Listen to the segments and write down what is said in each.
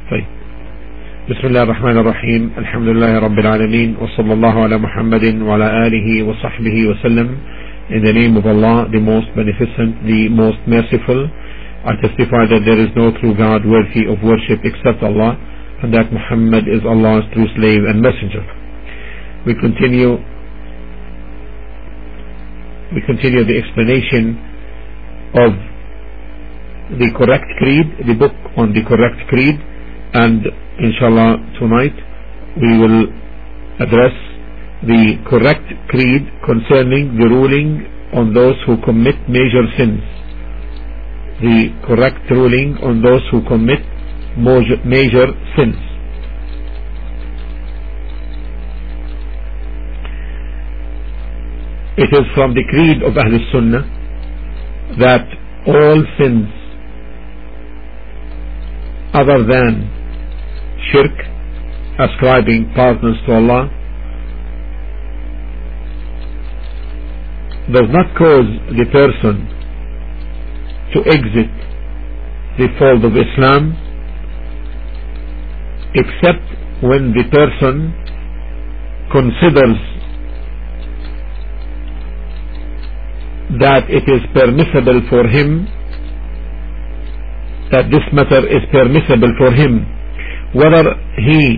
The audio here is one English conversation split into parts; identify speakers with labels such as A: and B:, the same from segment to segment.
A: طيب. بسم الله الرحمن الرحيم. الحمد لله رب العالمين, وصلى الله على محمد وعلى آله وصحبه وسلم. In the name of Allah, the most beneficent, the most merciful, I testify that there is no true God worthy of worship except Allah, and that Muhammad is Allah's true slave and messenger. We continue the explanation of the correct creed, the book on the correct creed, and inshallah tonight we will address the correct creed concerning the ruling on those who commit major sins. The correct ruling on those who commit major sins. It is from the creed of Ahl Sunnah that all sins other than shirk, ascribing partners to Allah, does not cause the person to exit the fold of Islam, except when the person considers that it is permissible for him, that this matter is permissible for him, whether he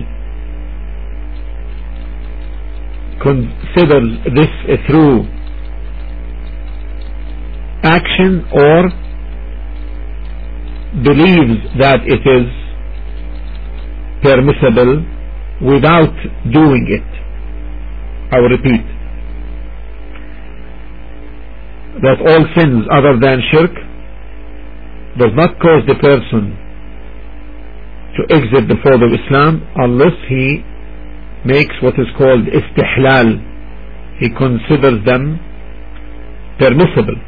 A: considers this through action or believes that it is permissible without doing it. I will repeat that all sins other than shirk does not cause the person to exit the fold of Islam unless he makes what is called istihlal. He considers them permissible.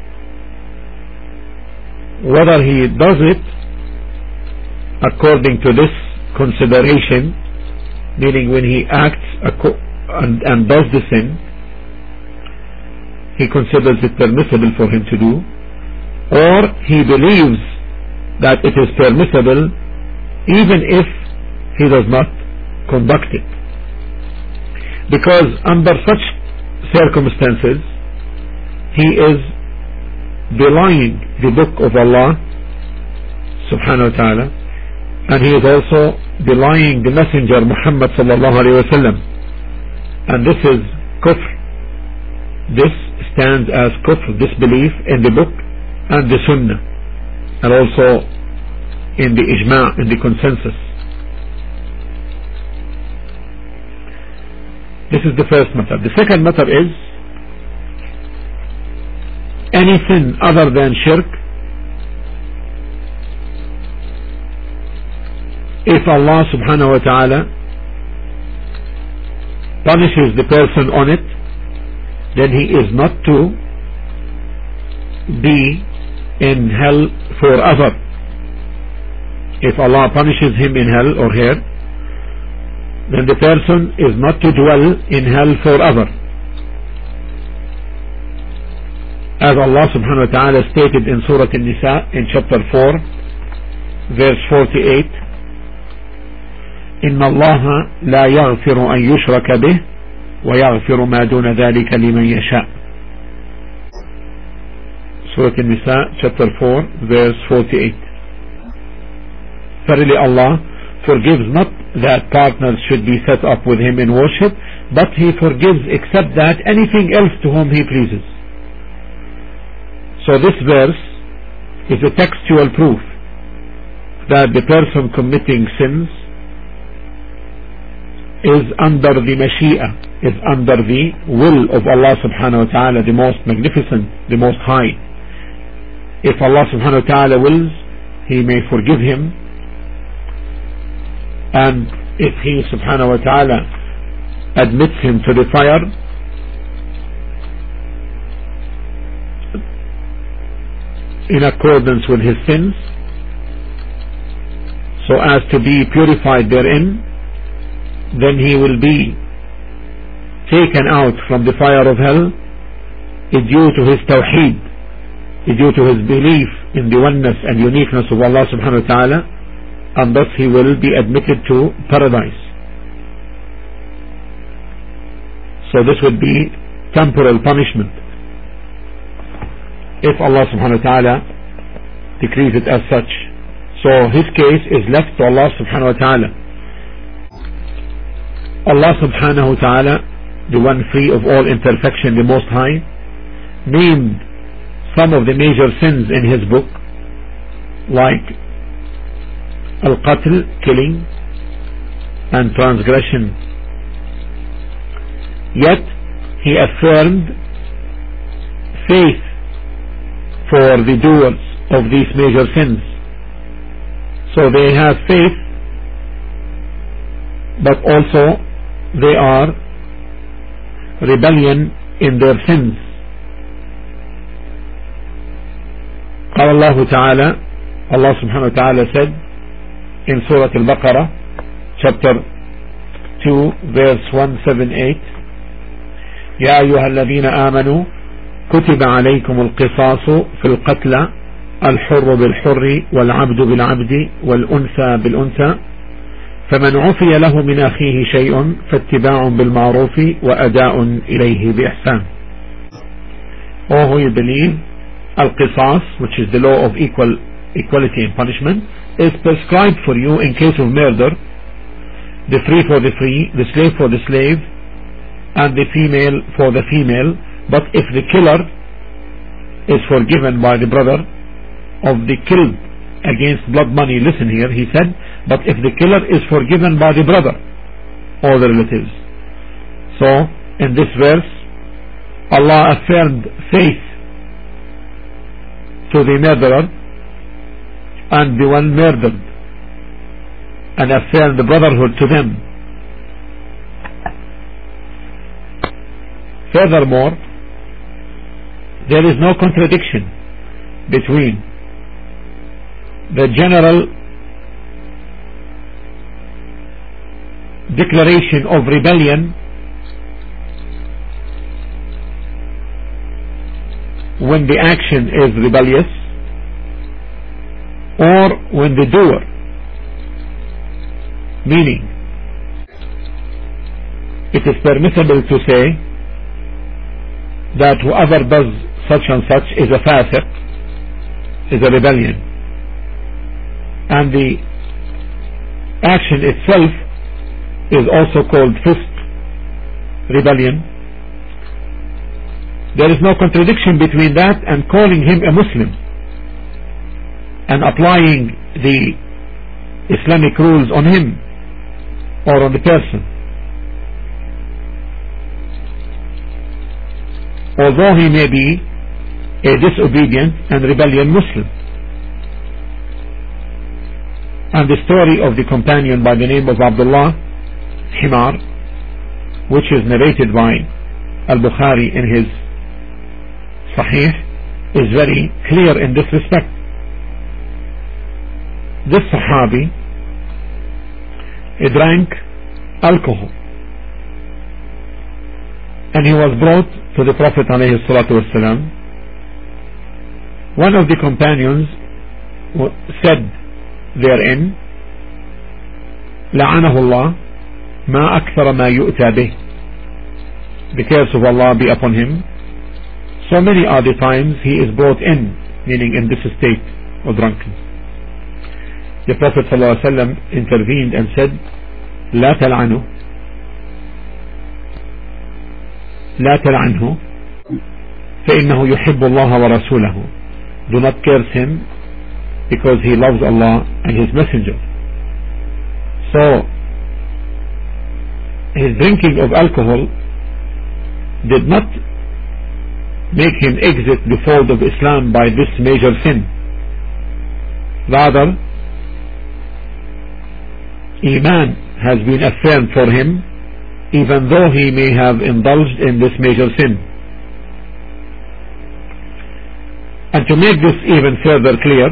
A: Whether he does it according to this consideration, meaning when he acts and does the sin, he considers it permissible for him to do, or he believes that it is permissible even if he does not conduct it. Because under such circumstances he is belying the book of Allah subhanahu wa ta'ala, and he is also belying the messenger Muhammad sallallahu alayhi wa sallam, and this is kufr. This stands as kufr, disbelief in the book and the sunnah, and also in the ijma', in the consensus. This is the first matter. The second matter is any sin other than shirk, if Allah subhanahu wa ta'ala punishes the person on it, then he is not to be in hell forever. If Allah punishes him in hell or her, then the person is not to dwell in hell forever. As Allah subhanahu wa ta'ala stated in Surah An-Nisa in chapter 4 verse 48, إن الله لا يغفر أن يشرك به ويغفر ما دون ذلك لمن يشاء. Surah An-Nisa chapter 4 verse 48. Verily Allah forgives not that partners should be set up with him in worship, but he forgives except that anything else to whom he pleases. So this verse is a textual proof that the person committing sins is under the Mashiach, is under the will of Allah subhanahu wa ta'ala, the most magnificent, the most high. If Allah subhanahu wa ta'ala wills, he may forgive him, and if he subhanahu wa ta'ala admits him to the fire, in accordance with his sins, so as to be purified therein, then he will be taken out from the fire of hell due to his tawheed, due to his belief in the oneness and uniqueness of Allah subhanahu wa ta'ala, and thus he will be admitted to paradise. So this would be temporal punishment if Allah subhanahu wa ta'ala decrees it as such. So his case is left to Allah subhanahu wa ta'ala. Allah subhanahu wa ta'ala, the one free of all imperfection, the Most High, named some of the major sins in his book, like al-qatl, killing, and transgression. Yet he affirmed faith for the doers of these major sins. So they have faith, but also they are rebellion in their sins. قال الله تعالى, Allah subhanahu wa ta'ala said in Surah Al-Baqarah chapter 2 verse 178, يا أيها الذين آمنوا كتب عليكم القصاص في القتلى الحر بالحر والعبد بالعبد والأنثى بالأنثى فمن عفي له من أخيه شيء فاتباع بالمعروف وأداء إليه بإحسان. All who you believe, al-qisas, which is the law of equality in punishment, is prescribed for you in case of murder, the free for the free, the slave for the slave, and the female for the female. But if the killer is forgiven by the brother of the killed against blood money, listen here, he said, but if the killer is forgiven by the brother or the relatives. So in this verse Allah affirmed faith to the murderer and the one murdered, and affirmed the brotherhood to them. Furthermore, there is no contradiction between the general declaration of rebellion when the action is rebellious, or when the doer, meaning it is permissible to say that whoever does such and such is a fasiq, is a rebellion, and the action itself is also called fisq, rebellion. There is no contradiction between that and calling him a Muslim and applying the Islamic rules on him or on the person, although he may be a disobedient and rebellion Muslim. And the story of the companion by the name of Abdullah Himar, which is narrated by Al-Bukhari in his Sahih, is very clear in this respect. This Sahabi, he drank alcohol, and he was brought to the Prophet ﷺ. One of the companions said therein, لعنه الله ما أكثر ما يؤتى به, the curse of Allah be upon him, so many are the times he is brought in, meaning in this state of drunkenness. The Prophet ﷺ intervened and said, لا تلعنه, لا تلعنه فإنه يحب الله ورسوله. Do not curse him because he loves Allah and his messenger. So his drinking of alcohol did not make him exit the fold of Islam by this major sin. Rather, Iman has been affirmed for him, even though he may have indulged in this major sin. And to make this even further clear,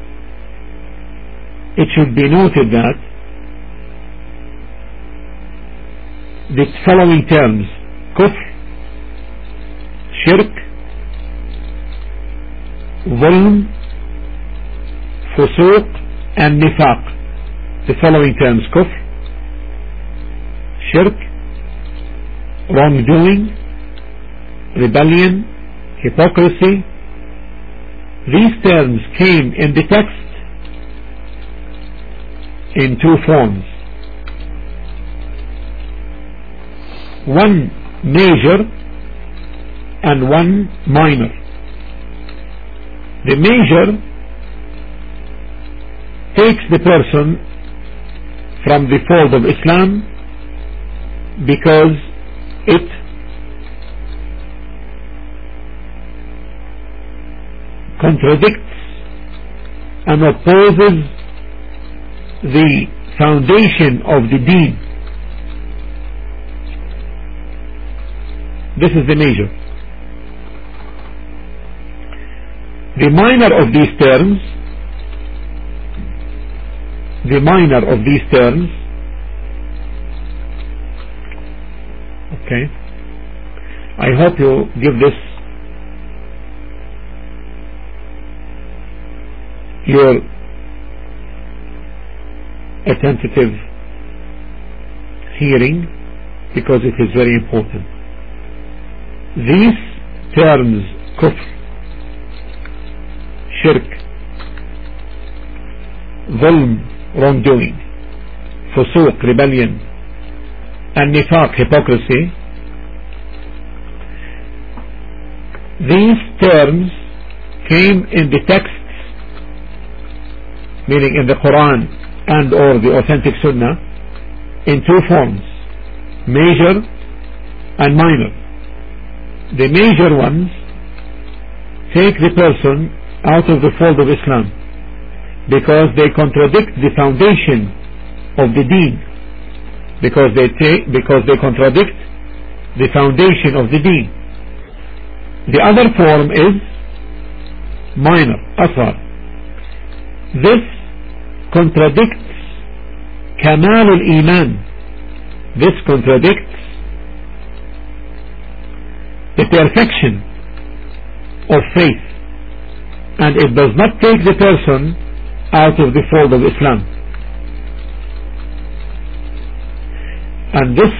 A: it should be noted that the following terms, kufr, shirk, zulm, fusuq, and nifaq, the following terms: kufr, shirk, wrongdoing, rebellion, hypocrisy. These terms came in the text in two forms: one major and one minor. The major takes the person from the fold of Islam because it contradicts and opposes the foundation of the deen. This is the major. The minor of these terms, okay, I hope you give this your attentive hearing, because it is very important. These terms, kufr, shirk, zulm, wrongdoing, fusuq, rebellion, and nifaq, hypocrisy, these terms came in the texts, meaning in the Quran and or the authentic Sunnah, in two forms: major and minor. The major ones take the person out of the fold of Islam because they contradict the foundation of the deen, because they contradict the foundation of the deen. The other form is minor, asghar. This contradicts kamal al-iman. This contradicts the perfection of faith, and it does not take the person out of the fold of Islam. And this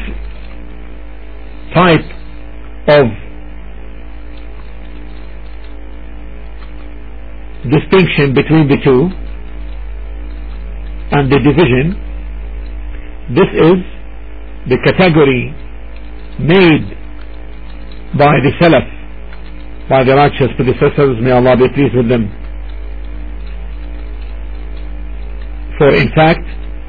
A: type of distinction between the two and the division, this is the category made by the Salaf, by the righteous predecessors, may Allah be pleased with them. For in fact,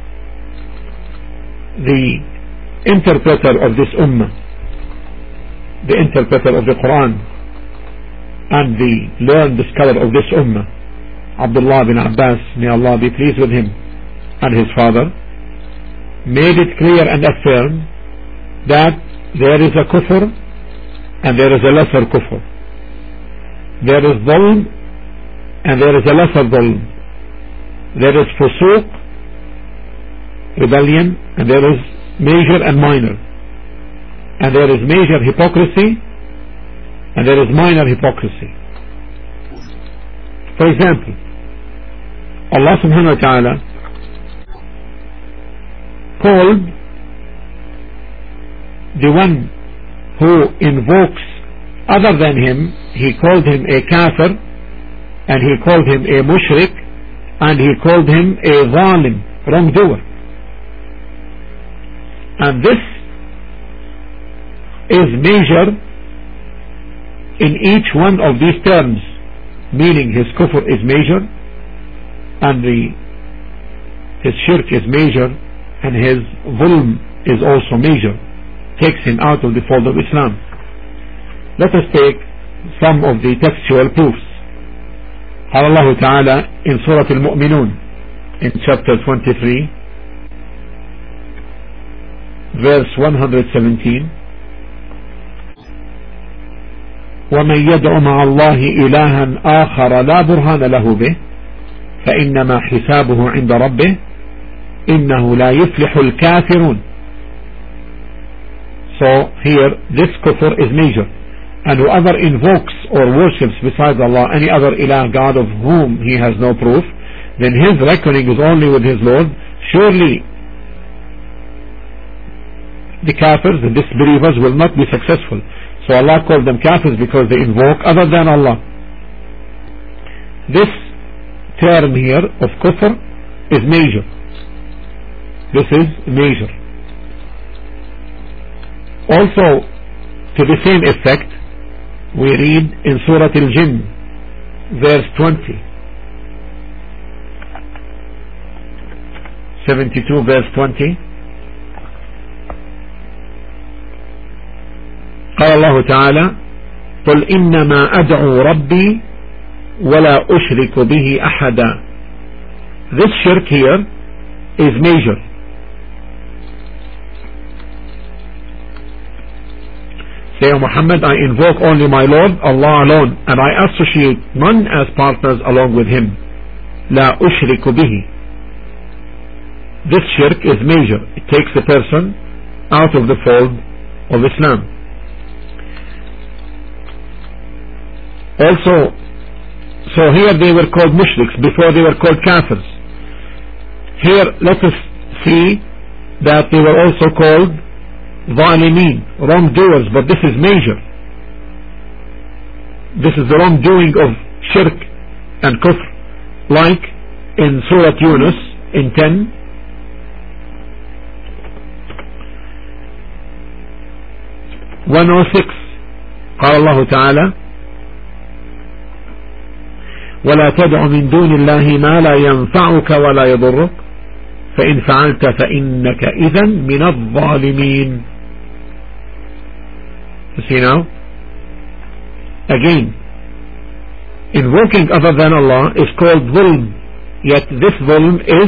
A: the interpreter of this ummah, the interpreter of the Quran, and the learned scholar of this ummah, Abdullah bin Abbas, may Allah be pleased with him and his father, made it clear and affirm that there is a kufr and there is a lesser kufr. There is dhulm and there is a lesser dhulm. There is fusuq, rebellion, and there is major and minor. And there is major hypocrisy and there is minor hypocrisy. For example, Allah subhanahu wa ta'ala called the one who invokes other than him, he called him a kafir, and he called him a mushrik, and he called him a zalim, wrongdoer. And this is major in each one of these terms, meaning his kufr is major, and his shirk is major, and his zulm is also major, takes him out of the fold of Islam. Let us take some of the textual proofs. Allah Ta'ala in Surah Al-Mu'minun in chapter 23 verse 117, وَمَنْ يَدْعُ مَعَ اللَّهِ إِلَهًا آخَرَ لَا بُرْهَانَ لَهُ بِهِ فَإِنَّمَا حِسَابُهُ عِنْدَ رَبِّهِ إِنَّهُ لَا يُفْلِحُ الْكَافِرُونَ. So here this kufr is major, and whoever invokes or worships besides Allah any other ilah, God of whom he has no proof, then his reckoning is only with his Lord. surely the kafirs, the disbelievers, will not be successful. So Allah called them kafirs because they invoke other than Allah. This term here of kufr is major. This is major. Also, to the same effect, we read in Surah Al-Jinn, verse 20, 72 verse 20. قال الله تعالى: قل إنما أدعو ربي ولا أشرك به أحدا. This shirk here is major. Say, O Muhammad, I invoke only my Lord, Allah alone, and I associate none as partners along with Him. لا أشرك به. This shirk is major. It takes the person out of the fold of Islam. Also, so here they were called mushriks, before they were called kafirs. Here let us see that they were also called zalimeen, wrongdoers, but this is major. This is the wrongdoing of shirk and kufr, like in Surah Yunus in 10, قال الله تعالى: ولا تدع من دون الله ما لا ينفعك ولا يضرك فإن فعلت فإنك إذن من الظالمين. You see now? Again, invoking other than Allah is called dhulm, yet this dhulm is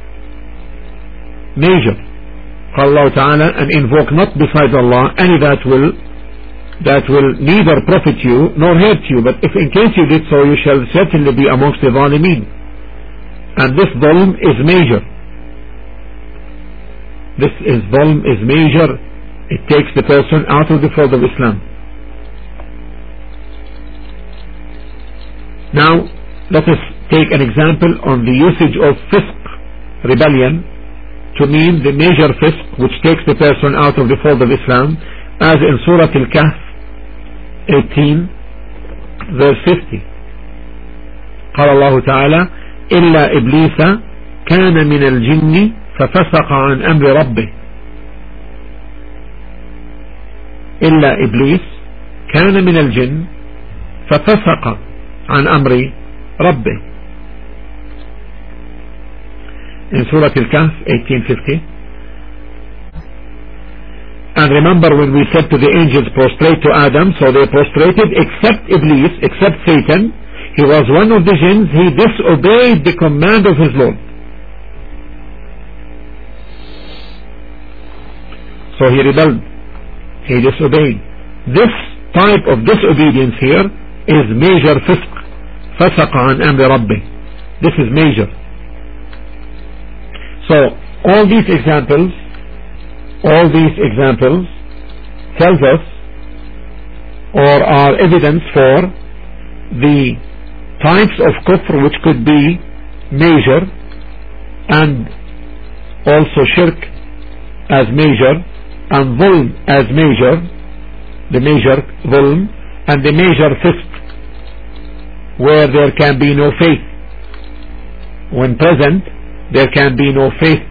A: major. قال الله تعالى: and invoke not besides Allah any that will neither profit you nor hurt you, but if in case you did so, you shall certainly be amongst the zalimeen. And this dhulm is major. This dhulm is major. It takes the person out of the fold of Islam. Now let us take an example on the usage of fisq, rebellion, to mean the major fisq which takes the person out of the fold of Islam, as in Surah Al-Kahf 18 verse 50. قال الله تعالى: إلا إبليس كان من الجن ففسق عن أمر ربه. إلا إبليس كان من الجن ففسق عن أمر ربه. In Surah Al-Kahf 18:50. And remember when we said to the angels, prostrate to Adam, so they prostrated except Iblis, except Satan. He was one of the jinns. He disobeyed the command of his Lord. So he rebelled. He disobeyed. This type of disobedience here is major fisq. فسق عن أمر ربه. This is major. So all these examples tells us or are evidence for the types of kufr which could be major, and also shirk as major, and dhulm as major, the major dhulm, and the major fisq where there can be no faith. When present, there can be no faith.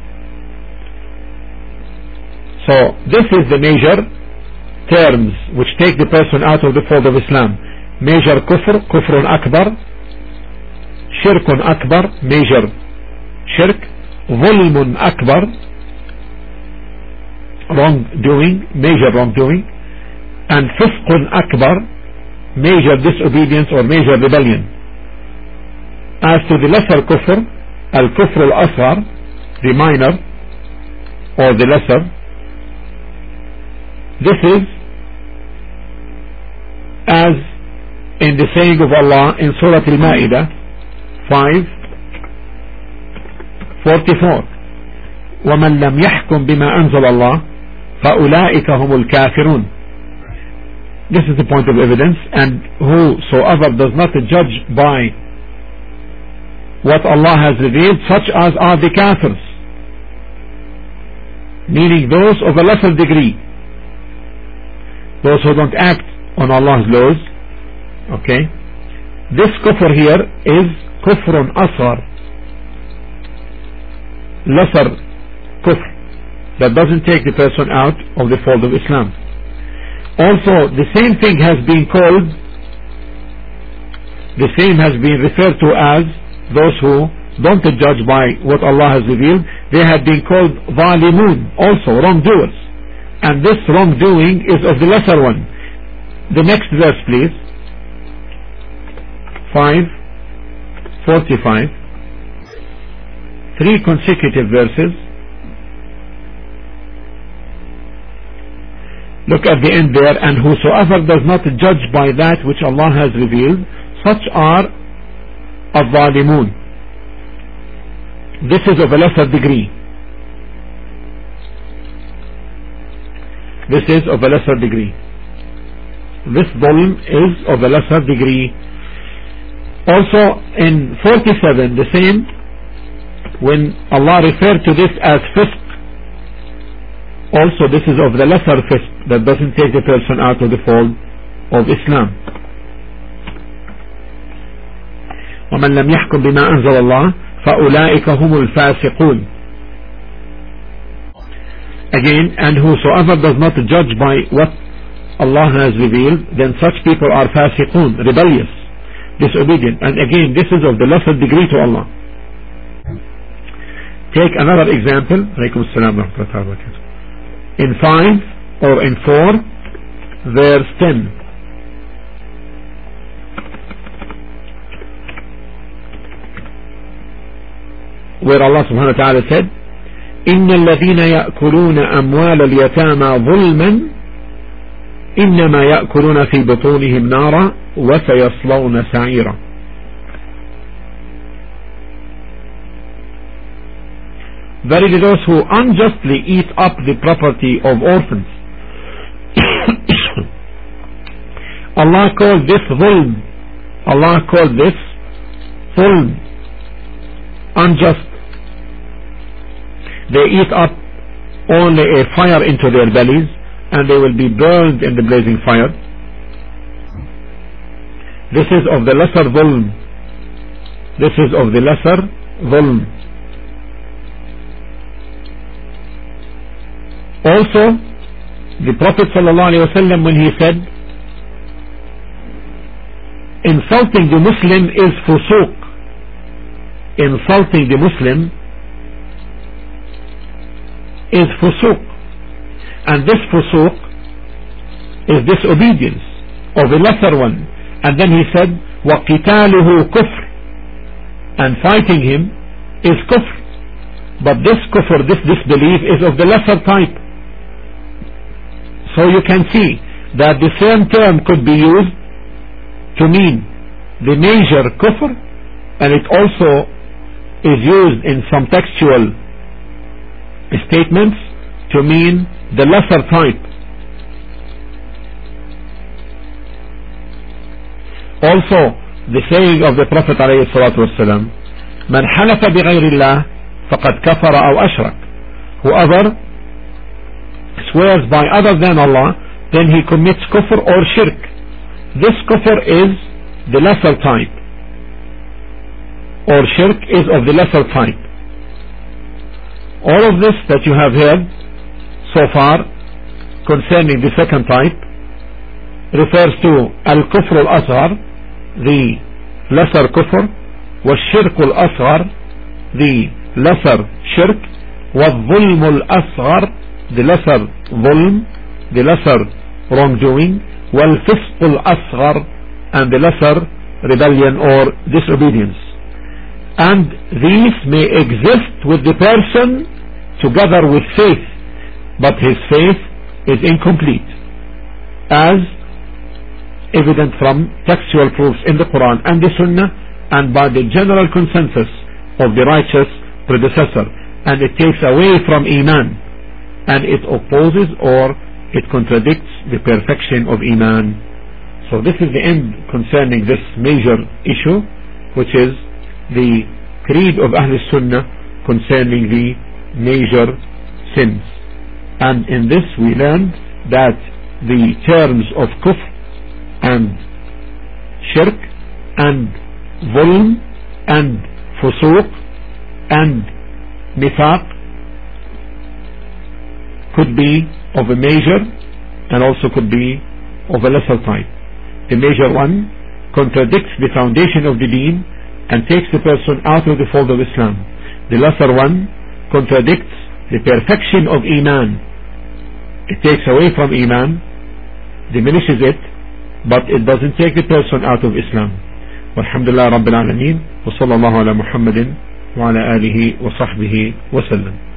A: So this is the major terms which take the person out of the fold of Islam. Major kufr, kufrun akbar, shirkun akbar, major shirk, dhulmun akbar, wrongdoing, major wrongdoing, and fisqun akbar, major disobedience or major rebellion. As to the lesser kufr, al-kufr al-asghar, the minor or the lesser, this is as in the saying of Allah in Surah Al-Ma'idah 5:44, وَمَنْ لَمْ يَحْكُمْ بِمَا أَنزَلَ اللَّهُ فَأُولَئِكَ هُمُ الْكَافِرُونَ. This is the point of evidence, and whosoever does not judge by what Allah has revealed, such as are the kafirs. meaning those of a lesser degree, those who don't act on Allah's laws. Okay, this kufr here is kufrun asghar, lesser kufr, that doesn't take the person out of the fold of Islam. Also, the same thing has been called, the same has been referred to as those who don't judge by what Allah has revealed. They have been called zalimun, also wrongdoers, and this wrongdoing is of the lesser one. The next verse, please. 5:45. 3 consecutive verses. Look at the end there. And whosoever does not judge by that which Allah has revealed, such are al-zalimun. This is of a lesser degree. This is of a lesser degree. This zulm is of a lesser degree. Also in 47, the same, when Allah referred to this as fisq, also this is of the lesser fisq, that doesn't take the person out of the fold of Islam. وَمَنْ لَمْ يَحْكُمْ بِمَا أَنزَلَ اللَّهُ فَأُولَئِكَ هُمُ الْفَاسِقُونَ. Again, and whosoever does not judge by what Allah has revealed, then such people are fasiqun, rebellious, disobedient. And again, this is of the lesser degree to Allah. Take another example. Alaykum as-salam wa rahmatullahi wa barakatuh. In 5 or in 4 verse 10. Where Allah subhanahu wa ta'ala said, إن الذين يأكلون أموال اليتامى ظلما إنما يأكلون في بطونهم نارا وسيصلون سعيرا. Verily those who unjustly eat up the property of orphans, Allah called this zulm. Allah called this zulm, unjust. They eat up only a fire into their bellies, and they will be burned in the blazing fire. This is of the lesser zulm. This is of the lesser zulm. Also, the Prophet ﷺ, when he said, insulting the Muslim is fusuq. Insulting the Muslim is fusuq. And this fusuq is disobedience of a lesser one. And then he said, وَقِتَالُهُ كُفْرٌ, and fighting him is kufr. But this kufr, this disbelief, is of the lesser type. So you can see that the same term could be used to mean the major kufr, and it also is used in some textual statements to mean the lesser type. Also, the saying of the Prophet ﷺ, من حلف بغير الله فقد كفر أو أشرك. Whoever swears by other than Allah, then he commits kufr or shirk. This kufr is the lesser type, or shirk is of the lesser type. All of this that you have heard so far concerning the second type refers to al-kufr al-asghar, the lesser kufr, wa-shirk al-asghar, the lesser shirk, wa-dhulm al-asghar, the lesser zulm, the lesser wrongdoing, wal-fisq al-asghar, and the lesser rebellion or disobedience. And these may exist with the person together with faith, but his faith is incomplete, as evident from textual proofs in the Quran and the Sunnah, and by the general consensus of the righteous predecessor. And it takes away from Iman, and it opposes or it contradicts the perfection of Iman. So this is the end concerning this major issue, which is the creed of Ahl Sunnah concerning the major sins. And in this we learned that the terms of kufr and shirk and zulm and fusuq and nifaq could be of a major and also could be of a lesser type. The major one contradicts the foundation of the deen and takes the person out of the fold of Islam. The lesser one contradicts the perfection of Iman. It takes away from Iman, diminishes it, but it doesn't take the person out of Islam. Walhamdulillah Rabbil Alameen, wa sallallahu ala Muhammadin wa ala alihi wa sahbihi wa sallam.